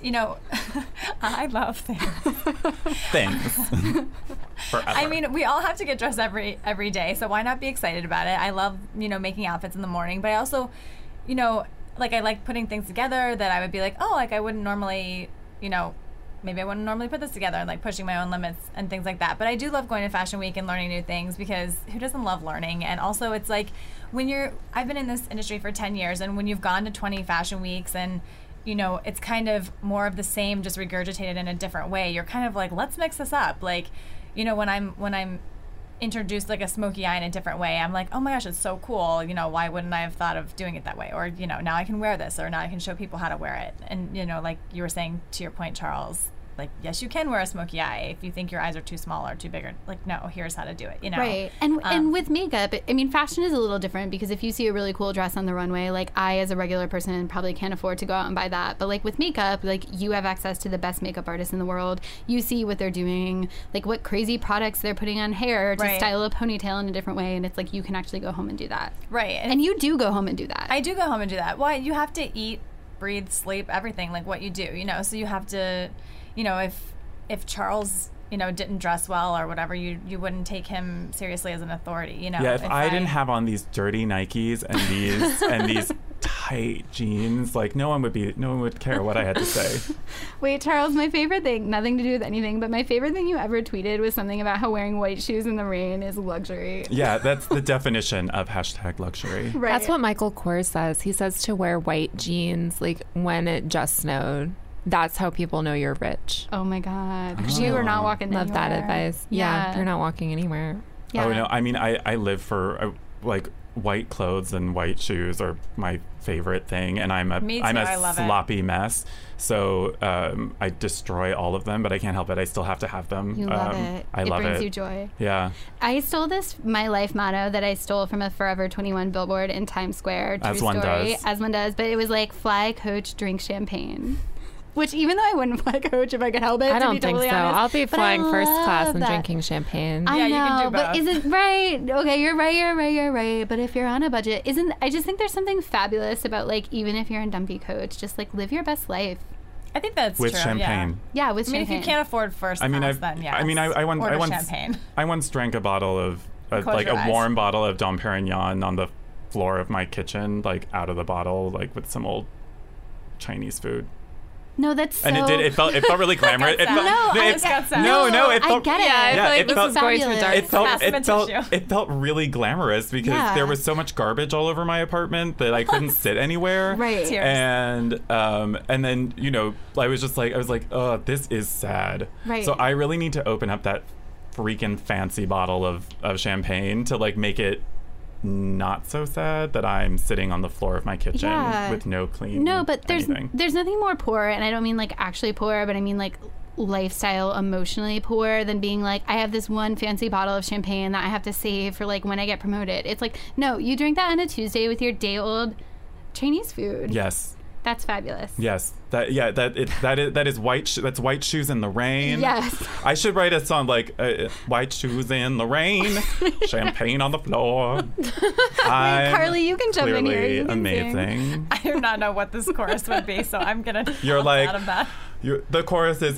I love things. Things. Forever. I mean, we all have to get dressed every day, so why not be excited about it? I love, making outfits in the morning, but I also, like, I like putting things together that I would be like, oh, like, I wouldn't normally, maybe I wouldn't normally put this together, and like pushing my own limits and things like that. But I do love going to Fashion Week and learning new things, because who doesn't love learning? And also, it's like I've been in this industry for 10 years, and when you've gone to 20 Fashion Weeks and, it's kind of more of the same, just regurgitated in a different way, you're kind of like, let's mix this up. Like, when I'm introduced like a smoky eye in a different way, I'm like, oh my gosh, it's so cool. Why wouldn't I have thought of doing it that way? Or, now I can wear this, or now I can show people how to wear it. And, like you were saying, to your point, Charles, like, yes, you can wear a smoky eye if you think your eyes are too small or too big, or like, no, here's how to do it, Right. And with makeup, I mean, fashion is a little different, because if you see a really cool dress on the runway, like, I, as a regular person, probably can't afford to go out and buy that. But like with makeup, like, you have access to the best makeup artists in the world. You see what they're doing, like what crazy products they're putting on hair to style a ponytail in a different way. And it's like, you can actually go home and do that. Right. And you do go home and do that. I do go home and do that. Well, you have to eat, breathe, sleep, everything, like what you do, so you have to, if Charles, didn't dress well or whatever, you wouldn't take him seriously as an authority, Yeah, if I didn't have on these dirty Nikes and these tight jeans, like, no one would care what I had to say. Wait, Charles, my favorite thing, nothing to do with anything, but my favorite thing you ever tweeted was something about how wearing white shoes in the rain is luxury. Yeah, that's the definition of #luxury. Right. That's what Michael Kors says. He says to wear white jeans, like, when it just snowed. That's how people know you're rich. Oh my God. Because you are not walking anywhere. Love that advice. Yeah, you're not walking anywhere. Yeah. Oh, no, I mean, I live for, like, white clothes and white shoes are my favorite thing, and I'm a sloppy mess. So I destroy all of them, but I can't help it. I still have to have them. You love it. I love it. It brings you joy. Yeah. I stole my life motto that I stole from a Forever 21 billboard in Times Square. True As one story. does. As one does. But it was like, fly, coach, drink champagne. Which, even though I wouldn't fly coach if I could help it, I don't think so. I'll be but flying I first class love and that. drinking champagne. I Yeah, know, you can do but both. isn't right? Okay, you're right. But if you're on a budget, I just think there's something fabulous about, like, even if you're in dumpy coach, just like live your best life. I think that's With true. champagne. Yeah, with I mean, champagne. if you can't afford first I mean, class, then yeah. I once champagne. I once drank a bottle of Close like your a eyes. warm bottle of Dom Perignon on the floor of my kitchen, like out of the bottle, like with some old Chinese food. No, that's so. And it felt really glamorous. It felt, No, it, got sad. no, it I felt, get it. Yeah, I feel like it this felt is going to a fabulous. dark it felt Casper tissue. it felt really glamorous because Yeah. there was so much garbage all over my apartment that I couldn't sit anywhere. Right. Tears. And then I was like, oh, this is sad. Right. So I really need to open up that freaking fancy bottle of champagne to like make it not so sad that I'm sitting on the floor of my kitchen Yeah. with no clean. No, but anything. there's nothing more poor, and I don't mean like actually poor, but I mean like lifestyle emotionally poor than being like, I have this one fancy bottle of champagne that I have to save for like when I get promoted. It's like, no, you drink that on a Tuesday with your day old Chinese food. Yes. That's fabulous. Yes, that is that's white shoes in the rain. Yes. I should write a song like white shoes in the rain, champagne on the floor. Carly, you can jump in here. Clearly You can sing. amazing. I do not know what this chorus would be, so I'm gonna. You're opt like out of that. The chorus is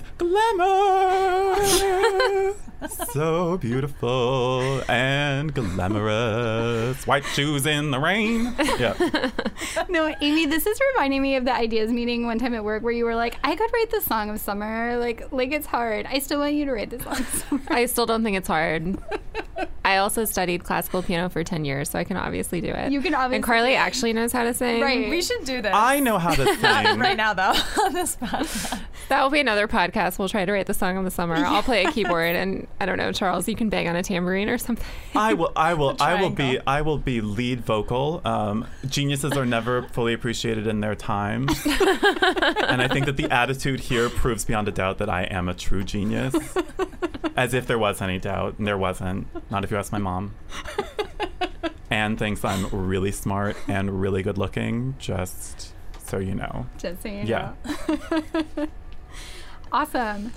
glamour, so beautiful and glamorous. White shoes in the rain. Yeah. No, Amy, this is reminding me of the ideas meeting one time at work where you were like, I could write the song of summer. Like it's hard. I still want you to write the song of summer. I still don't think it's hard. I also studied classical piano for 10 years, so I can obviously do it. You can obviously And Carly do it. actually knows how to sing. Right. We should do this. I know how to sing. right now, though, on this podcast. That will be another podcast. We'll try to write the song of the summer. I'll play a keyboard, and I don't know, Charles, you can bang on a tambourine or something. I will triangle. be lead vocal. Geniuses are never fully appreciated in their time. And I think that the attitude here proves beyond a doubt that I am a true genius. As if there was any doubt, and there wasn't. Not if you ask my mom. Anne thinks I'm really smart and really good looking, just so you know. Just so you know. Yeah. Awesome.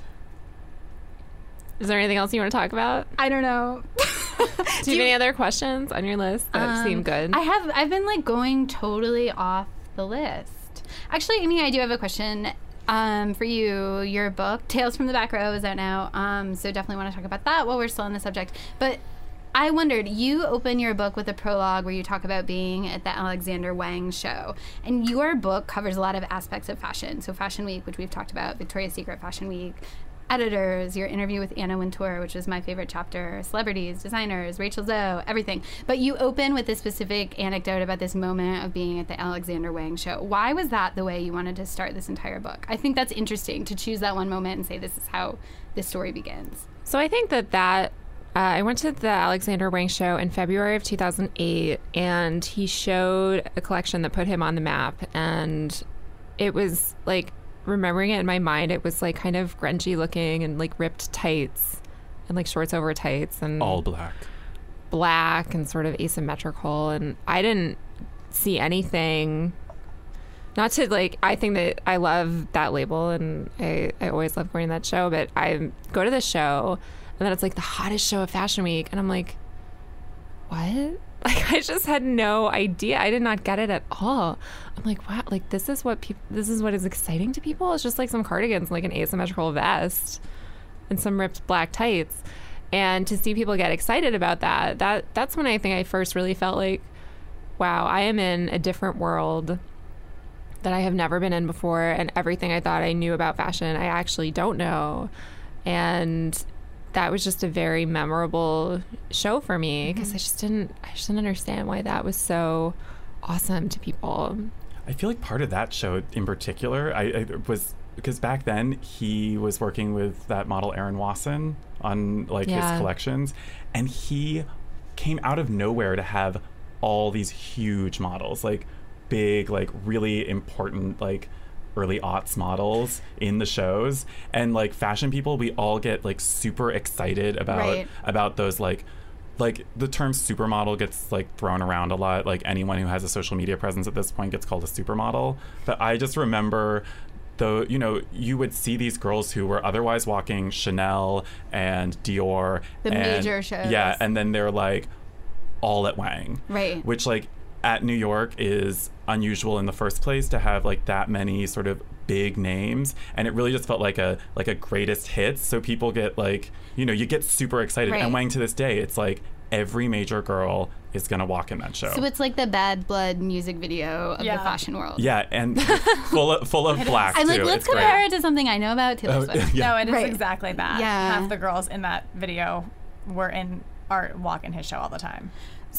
Is there anything else you want to talk about? I don't know. Do you have any other questions on your list that seem good? I've been like going totally off the list. Actually, Amy, I do have a question for you. Your book, Tales from the Back Row, is out now. So definitely want to talk about that while we're still on the subject. But I wondered, you open your book with a prologue where you talk about being at the Alexander Wang show. And your book covers a lot of aspects of fashion. So Fashion Week, which we've talked about, Victoria's Secret Fashion Week, editors, your interview with Anna Wintour, which was my favorite chapter, celebrities, designers, Rachel Zoe, everything. But you open with this specific anecdote about this moment of being at the Alexander Wang show. Why was that the way you wanted to start this entire book? I think that's interesting to choose that one moment and say this is how this story begins. So I think that I went to the Alexander Wang show in February of 2008, and he showed a collection that put him on the map. And it was like, remembering it in my mind, it was like kind of grungy looking and like ripped tights and like shorts over tights and All black and sort of asymmetrical. And I didn't see anything. Not to like, I think that I love that label and I always love going to that show, but I go to the show and then it's like the hottest show of Fashion Week. And I'm like, what? Like, I just had no idea. I did not get it at all. I'm like, wow, like this is what is exciting to people. It's just like some cardigans, like an asymmetrical vest and some ripped black tights. And to see people get excited about that's when I think I first really felt like, wow, I am in a different world that I have never been in before. And everything I thought I knew about fashion, I actually don't know. And that was just a very memorable show for me because I just didn't understand why that was so awesome to people. I feel like part of that show in particular, I was because back then he was working with that model Aaron Wasson on like his collections, and he came out of nowhere to have all these huge models, like big, like really important, like early aughts models in the shows. And like fashion people, we all get like super excited about those like the term supermodel gets like thrown around a lot. Like anyone who has a social media presence at this point gets called a supermodel. But I just remember though, you know, you would see these girls who were otherwise walking Chanel and Dior. The major shows. Yeah, and then they're like all at Wang. Right. Which like at New York is unusual in the first place to have like that many sort of big names, and it really just felt like a greatest hits. So people get like, you know, you get super excited. Right. And Wang to this day, it's like every major girl is gonna walk in that show. So it's like the Bad Blood music video of the fashion world. Yeah, and full of black I'm too. like, let's It's compare great. it to something I know about, Taylor Swift. Yeah. No, it is Right. exactly that. Yeah. Half the girls in that video are walking his show all the time.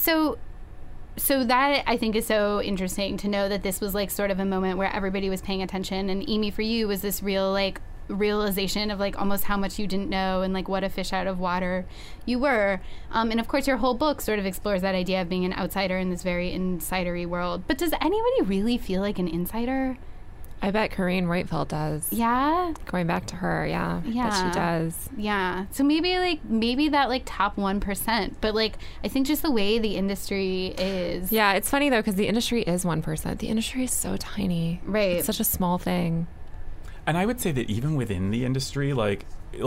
So that I think is so interesting to know that this was like sort of a moment where everybody was paying attention. And Amy, for you, was this real like realization of like almost how much you didn't know and like what a fish out of water you were. And of course, your whole book sort of explores that idea of being an outsider in this very insidery world. But does anybody really feel like an insider? I bet Corinne Whitefeld does. Yeah. Going back to her, yeah. Yeah. That she does. Yeah. So maybe that like top 1%, but like I think just the way the industry is. Yeah, it's funny though because the industry is 1%. The industry is so tiny. Right. It's such a small thing. And I would say that even within the industry, like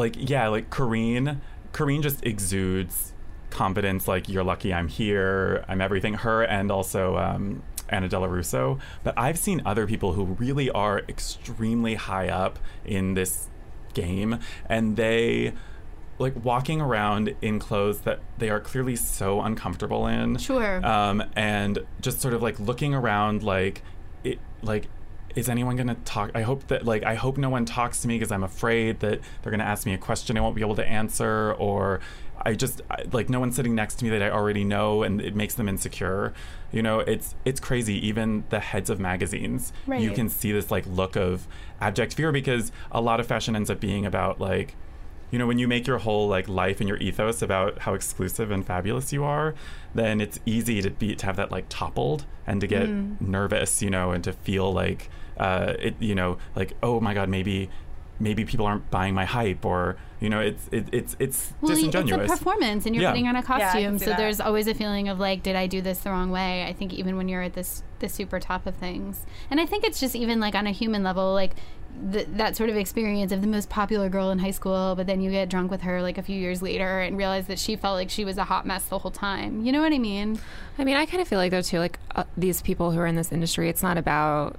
Corinne just exudes confidence. Like, you're lucky I'm here, I'm everything. Her and also Anna Della Russo. But I've seen other people who really are extremely high up in this game, and they like walking around in clothes that they are clearly so uncomfortable in. Sure. And just sort of like looking around like it like, is anyone going to talk? I hope no one talks to me because I'm afraid that they're going to ask me a question I won't be able to answer, or like no one's sitting next to me that I already know, and it makes them insecure. You know, it's crazy. Even the heads of magazines, Right. you can see this like look of abject fear, because a lot of fashion ends up being about like, you know, when you make your whole like life and your ethos about how exclusive and fabulous you are, then it's easy to have that like toppled and to get nervous, you know, and to feel like it, you know, like, oh my God, maybe people aren't buying my hype, or you know, it's disingenuous. It's a performance, and you're Yeah. putting on a I can costume, see so that. there's always a feeling of like, did I do this the wrong way? I think even when you're at the super top of things, and I think it's just even like on a human level, like that sort of experience of the most popular girl in high school, but then you get drunk with her like a few years later and realize that she felt like she was a hot mess the whole time. You know what I mean? I mean, I kind of feel like though too, like these people who are in this industry, it's not about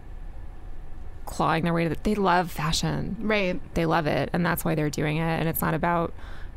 clawing their way to they love fashion. Right. They love it, and that's why they're doing it. And it's not about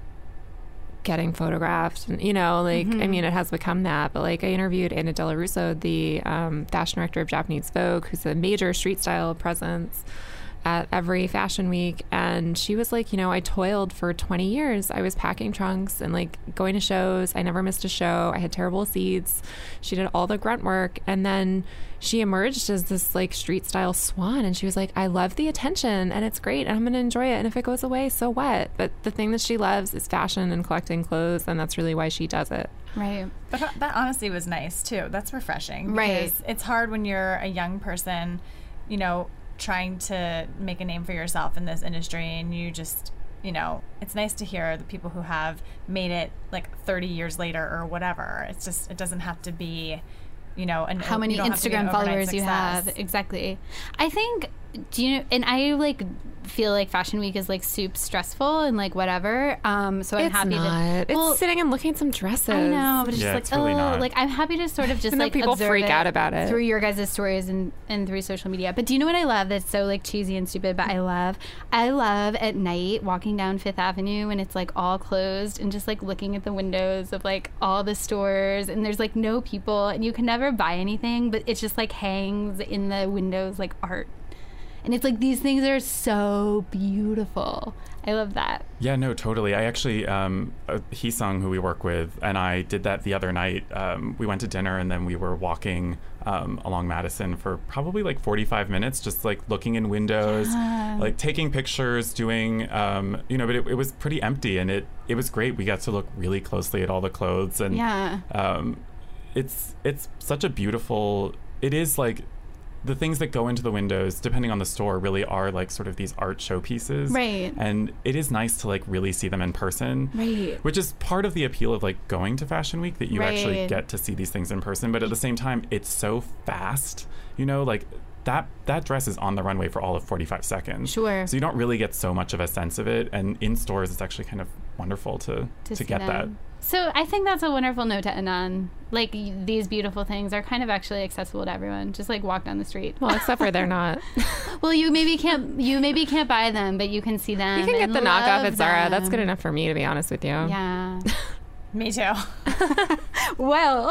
getting photographed, and, you know, like, I mean, it has become that, but like I interviewed Anna Della Russo, the fashion director of Japanese Vogue, who's a major street style presence at every fashion week, and she was like, you know, I toiled for 20 years. I was packing trunks and like going to shows. I never missed a show. I had terrible seats. She did all the grunt work, and then she emerged as this like street style swan, and she was like, I love the attention and it's great and I'm gonna enjoy it, and if it goes away, so what? But the thing that she loves is fashion and collecting clothes, and that's really why she does it. Right. But that honesty was nice too. That's refreshing. Right. Because it's hard when you're a young person, you know, trying to make a name for yourself in this industry, and you just, you know, it's nice to hear the people who have made it like 30 years later or whatever. It's just, it doesn't have to be, you know, How many you don't have to be an Instagram overnight followers you have. success. Exactly. I think, do you know, and I like feel like Fashion Week is like soup stressful and like whatever. So I'm It's happy not. to. It's sitting and looking at some dresses. I know, but it's Yeah, just it's really not. like I'm happy to sort of just And then like people observe freak out about it. through your guys' stories and through social media. But do you know what I love that's so like cheesy and stupid, but I love at night walking down Fifth Avenue and it's like all closed and just like looking at the windows of like all the stores, and there's like no people and you can never buy anything, but it's just like hangs in the windows like art. And it's like these things are so beautiful. I love that. Yeah, no, totally. I actually, Hee-sung, who we work with, and I did that the other night. We went to dinner, and then we were walking along Madison for probably like 45 minutes, just like looking in windows, like taking pictures, doing, you know, but it was pretty empty, and it was great. We got to look really closely at all the clothes, and it's such a beautiful, it is like, the things that go into the windows, depending on the store, really are like sort of these art showpieces. Right. And it is nice to like really see them in person. Right. Which is part of the appeal of like going to Fashion Week, that you actually Right. get to see these things in person. But at the same time, it's so fast. You know, like that dress is on the runway for all of 45 seconds. Sure. So you don't really get so much of a sense of it. And in stores, it's actually kind of wonderful to get that. So I think that's a wonderful note to end on. Like, these beautiful things are kind of actually accessible to everyone. Just like walk down the street. Well, except for they're not. Well, you maybe can't buy them, but you can see them. You can get the knockoff at Zara. That's good enough for me, to be honest with you. Yeah. Me too. Well,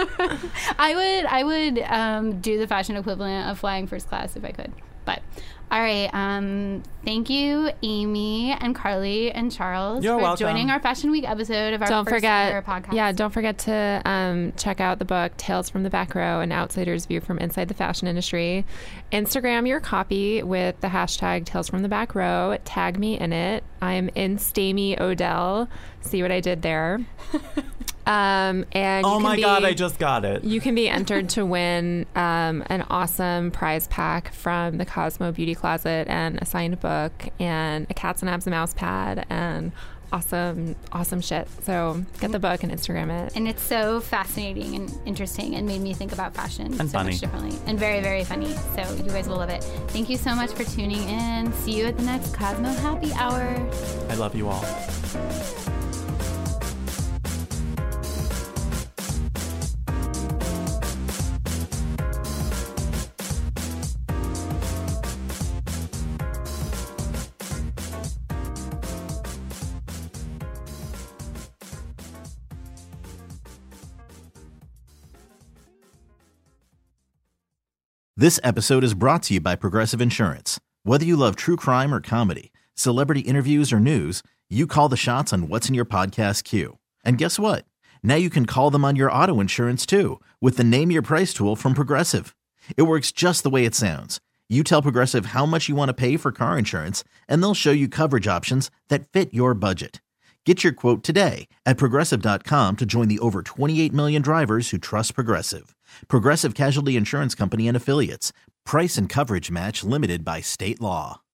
I would do the fashion equivalent of flying first class if I could. But all right, thank you, Amy and Carly and Charles, You're for welcome. joining our Fashion Week episode of our first ever podcast. Yeah, don't forget to check out the book Tales from the Back Row, an outsider's view from inside the fashion industry. Instagram your copy with the hashtag Tales from the Back Row. Tag me in it. I'm in Stamy Odell. See what I did there. And oh my God, I just got it. You can be entered to win an awesome prize pack from the Cosmo Beauty Closet and a signed book and a Cats and Abs and Mouse pad and awesome shit. So get the book and Instagram it. And it's so fascinating and interesting and made me think about fashion and so funny. Much differently. And very, very funny. So you guys will love it. Thank you so much for tuning in. See you at the next Cosmo Happy Hour. I love you all. This episode is brought to you by Progressive Insurance. Whether you love true crime or comedy, celebrity interviews or news, you call the shots on what's in your podcast queue. And guess what? Now you can call them on your auto insurance too with the Name Your Price tool from Progressive. It works just the way it sounds. You tell Progressive how much you want to pay for car insurance, and they'll show you coverage options that fit your budget. Get your quote today at Progressive.com to join the over 28 million drivers who trust Progressive. Progressive Casualty Insurance Company and Affiliates. Price and coverage match limited by state law.